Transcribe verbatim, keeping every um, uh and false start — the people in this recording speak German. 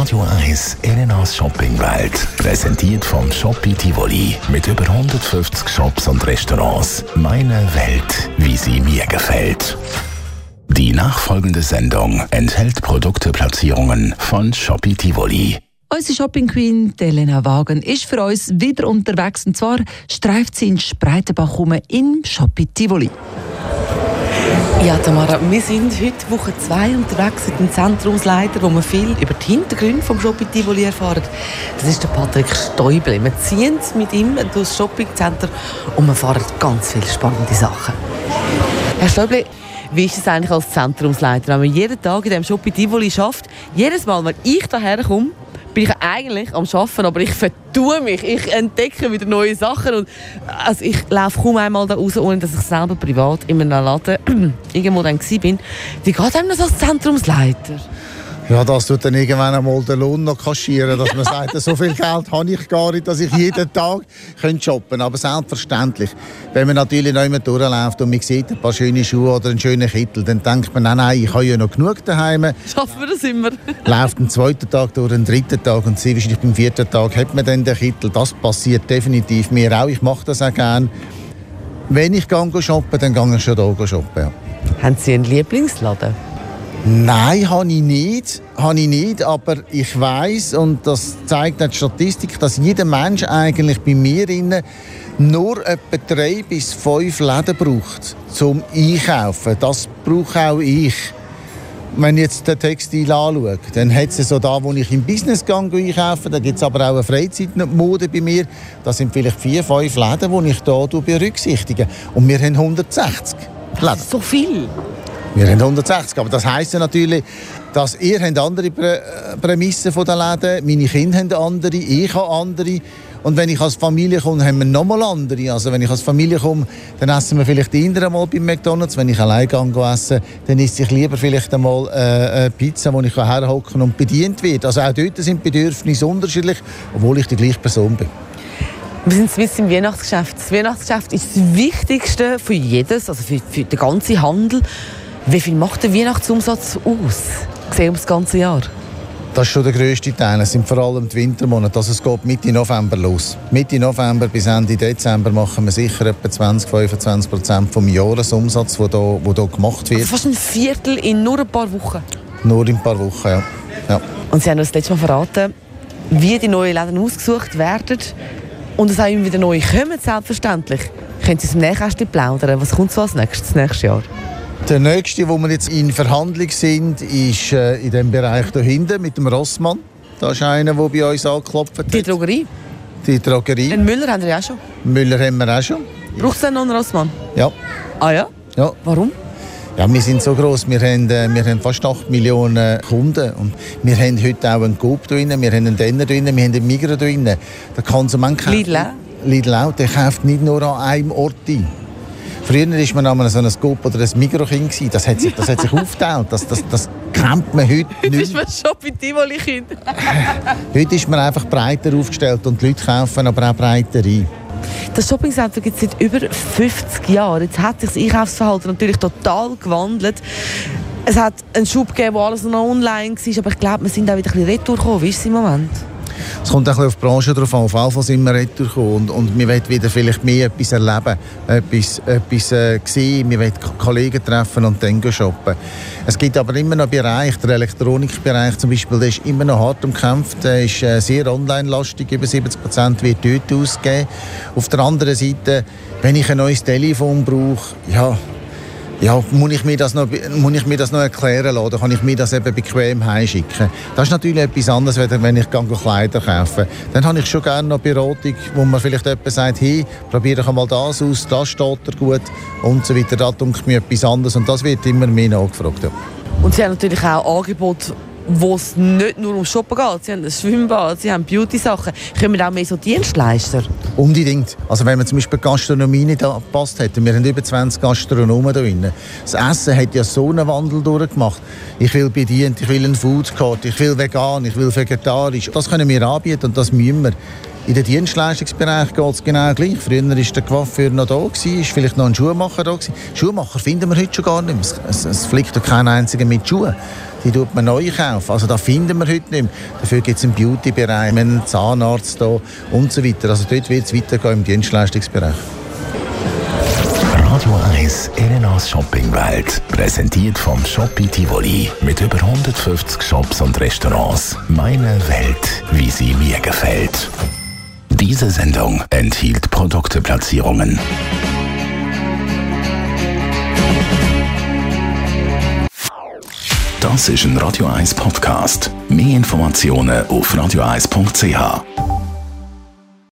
Radio eins Elenas Shoppingwelt. Präsentiert vom Shoppi Tivoli. Mit über hundertfünfzig Shops und Restaurants. Meine Welt, wie sie mir gefällt. Die nachfolgende Sendung enthält Produkteplatzierungen von Shoppi Tivoli. Unsere Shopping Queen, Elena Wagen, ist für uns wieder unterwegs. Und zwar streift sie in Spreitenbach rum im Shoppi Tivoli. Ja, Tamara, wir sind heute Woche zwei unterwegs mit dem Zentrumsleiter, wo wir viel über die Hintergründe vom Shoppi Tivoli erfahren. Das ist der Patrick Stäubli. Wir ziehen mit ihm durch das Shoppingcenter und wir erfahren ganz viele spannende Sachen. Herr Stäubli, wie ist es eigentlich als Zentrumsleiter, wenn man jeden Tag in diesem Shoppi Tivoli schafft? Jedes Mal, wenn ich hierher komme, bin ich eigentlich am Arbeiten, aber ich vertue mich. Ich entdecke wieder neue Sachen. Und also ich laufe kaum einmal da raus, ohne dass ich selber privat in einem Laden irgendwo dann war. Wie geht einem das als Zentrumsleiter? Ja, das tut dann irgendwann einmal den Lohn noch kaschieren, dass man sagt, so viel Geld habe ich gar nicht, dass ich jeden Tag shoppen könnte. Aber selbstverständlich, wenn man natürlich noch immer durchläuft und man sieht ein paar schöne Schuhe oder einen schönen Kittel, dann denkt man, nein, nein, ich habe ja noch genug daheim. Schaffen wir das immer? Läuft einen zweiten Tag durch, einen dritten Tag und sehr wahrscheinlich beim vierten Tag hat man dann den Kittel. Das passiert definitiv mir auch. Ich mache das auch gerne. Wenn ich gehe shoppen, dann gehe ich schon hier shoppen. Ja. Haben Sie einen Lieblingsladen? Nein, habe ich nicht. Habe ich nicht, aber ich weiss, und das zeigt auch die Statistik, dass jeder Mensch eigentlich bei mir innen nur etwa drei bis fünf Läden braucht zum Einkaufen. Das brauche auch ich. Wenn ich jetzt den Textil anschaue, dann hat es so da, wo ich im Business Gang einkaufe, da gibt es aber auch eine Freizeitmode bei mir. Das sind vielleicht vier, fünf Läden, die ich hier berücksichtige. Und wir haben hundertsechzig Läden. So viel? Wir haben hundertsechzig, aber das heisst ja natürlich, dass ihr habt andere Prä- Prämissen von den Läden, meine Kinder haben andere, ich habe andere. Und wenn ich als Familie komme, haben wir nochmal andere. Also wenn ich als Familie komme, dann essen wir vielleicht die Inder einmal beim McDonald's. Wenn ich allein gehe essen, dann esse ich lieber vielleicht einmal äh, eine Pizza, wo ich herhocken und bedient wird. Also auch dort sind die Bedürfnisse unterschiedlich, obwohl ich die gleiche Person bin. Wir sind jetzt im Weihnachtsgeschäft. Das Weihnachtsgeschäft ist das Wichtigste für jedes, also für, für den ganzen Handel. Wie viel macht der Weihnachtsumsatz aus, gesehen um das ganze Jahr? Das ist schon der grösste Teil. Es sind vor allem die Wintermonate. Also es geht Mitte November los. Mitte November bis Ende Dezember machen wir sicher etwa zwanzig bis fünfundzwanzig Prozent vom Jahresumsatz, der hier, der hier gemacht wird. Also fast ein Viertel in nur ein paar Wochen? Nur in ein paar Wochen, ja. ja. Und Sie haben uns das letzte Mal verraten, wie die neuen Läden ausgesucht werden. Und es auch immer wieder neue kommen, selbstverständlich. Können Sie aus dem Nähkästchen plaudern? Was kommt so als nächstes, nächstes Jahr? Der nächste, wo wir jetzt in Verhandlung sind, ist äh, in dem Bereich hier hinten mit dem Rossmann. Das ist einer, der bei uns angeklopft hat. Die Drogerie? Die Drogerie. Einen Müller haben wir ja auch schon. Müller haben wir auch schon. Braucht es denn noch einen Rossmann? Ja. Ah ja? Ja. Warum? Ja, wir sind so gross. Wir haben, äh, wir haben fast acht Millionen Kunden. Und wir haben heute auch einen Coop drin, wir haben einen Denner drin, wir haben einen Migros drin. Der Konsument kauft... Lidl auch? Lidl auch. Der kauft nicht nur an einem Ort ein. Früher war man einmal so ein Coop oder ein Migros-Kind. Das hat sich, das hat sich aufgeteilt. Das, das, das kennt man heute nicht. Heute ist man Shoppi Tivoli-Kind. Heute ist man einfach breiter aufgestellt und die Leute kaufen aber auch breiter ein. Das Shoppingcenter gibt es seit über fünfzig Jahren. Jetzt hat sich das Einkaufsverhalten natürlich total gewandelt. Es hat einen Schub gegeben, wo alles noch online war, aber ich glaube, wir sind auch wieder ein bisschen retour gekommen. Wie ist es im Moment? Es kommt auch ein bisschen auf die Branche drauf an. Auf jeden Fall sind wir retour gekommen und, und wir wollen wieder vielleicht mehr etwas erleben, etwas, etwas äh, sehen. Wir wollen Kollegen treffen und dann shoppen. Es gibt aber immer noch einen Bereich, der Elektronikbereich zum Beispiel, der ist immer noch hart umkämpft. Der ist äh, sehr online-lastig, über siebzig Prozent wird dort ausgegeben. Auf der anderen Seite, wenn ich ein neues Telefon brauche, ja, Ja, muss ich mir das noch, muss ich mir das noch erklären lassen, oder kann ich mir das eben bequem heimschicken? Das ist natürlich etwas anderes, wenn ich Kleider kaufe. Dann habe ich schon gerne noch Beratung, wo man vielleicht jemand sagt, hey, probiere doch mal das aus, das steht dir gut und so weiter. Da denke mir etwas anderes und das wird immer mehr nachgefragt. Ja. Und Sie haben natürlich auch Angebote, wo es nicht nur um Shoppen geht. Sie haben ein Schwimmbad, Sie haben Beauty-Sachen. Kommen auch mehr so Dienstleister? Unbedingt. Also wenn man zum Beispiel die Gastronomie nicht angepasst hätte, wir haben über zwanzig Gastronomen da drin. Das Essen hat ja so einen Wandel durchgemacht. Ich will bedient, ich will einen Foodcourt, ich will vegan, ich will vegetarisch. Das können wir anbieten und das müssen wir. In den Dienstleistungsbereich geht es genau gleich. Früher war der Coiffeur noch da, gewesen, ist vielleicht noch ein Schuhmacher da gewesen. Schuhmacher finden wir heute schon gar nicht mehr. Es, es, es fliegt doch kein einziger mit Schuhen. Die tut man neu kaufen. Also das finden wir heute nicht mehr. Dafür gibt es einen Beauty-Bereich, einen Zahnarzt da und so weiter. Also dort wird es weitergehen im Dienstleistungsbereich. Radio eins Elenas Shoppingwelt. Präsentiert vom Shoppi Tivoli. Mit über hundertfünfzig Shops und Restaurants. Meine Welt, wie sie mir gefällt. Diese Sendung enthielt Produkteplatzierungen. Das ist ein Radio eins Podcast. Mehr Informationen auf radio eins punkt c h.